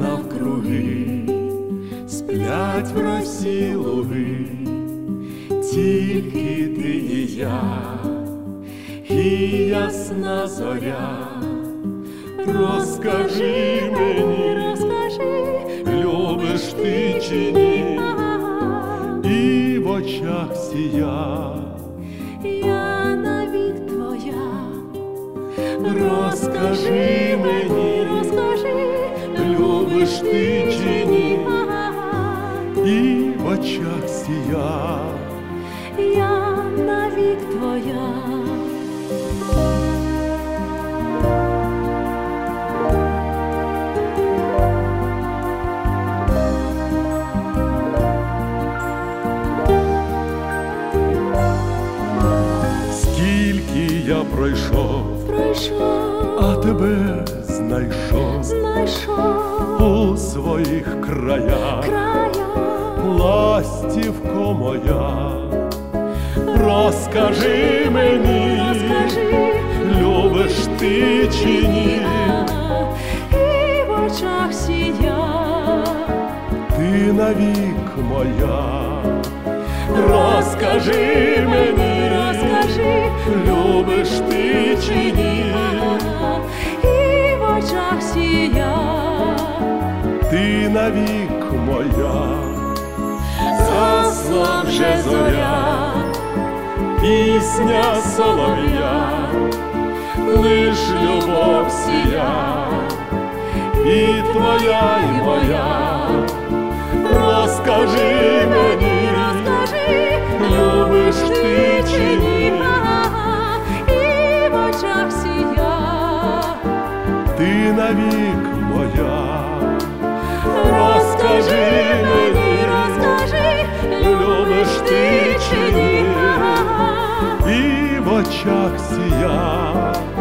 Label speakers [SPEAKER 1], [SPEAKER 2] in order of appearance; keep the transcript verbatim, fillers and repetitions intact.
[SPEAKER 1] навкруги, сплять в росі луги, тільки ти і я, і ясна зоря. Розкажи мені,
[SPEAKER 2] розкажи,
[SPEAKER 1] любиш ти чи ні, і в очах сія,
[SPEAKER 2] я навік твоя.
[SPEAKER 1] розкажи мені,
[SPEAKER 2] розкажи,
[SPEAKER 1] любиш ти чи ні, і в очах сія,
[SPEAKER 2] я навік твоя.
[SPEAKER 1] скільки я пройшов,
[SPEAKER 2] Пройшов,
[SPEAKER 1] а тебе знайшов
[SPEAKER 2] знайшов
[SPEAKER 1] у своїх краях.
[SPEAKER 2] края,
[SPEAKER 1] Ластівко моя, розкажи мені,
[SPEAKER 2] розкажи,
[SPEAKER 1] любиш ти чи ні,
[SPEAKER 2] і в очах сія,
[SPEAKER 1] ти навік моя. Розкажи мені,
[SPEAKER 2] розкажи,
[SPEAKER 1] любиш ти чи ні,
[SPEAKER 2] і в очах сія,
[SPEAKER 1] ти навік моя. Засла вже зоря, пісня солов'я, лиш любов сія, і твоя, і моя. Розкажи мені,
[SPEAKER 2] розкажи,
[SPEAKER 1] любиш ти чи ні,
[SPEAKER 2] і в очах сія,
[SPEAKER 1] ти навік моя. Розкажи мені,
[SPEAKER 2] розкажи,
[SPEAKER 1] любиш ти чи ні, і в очах сія,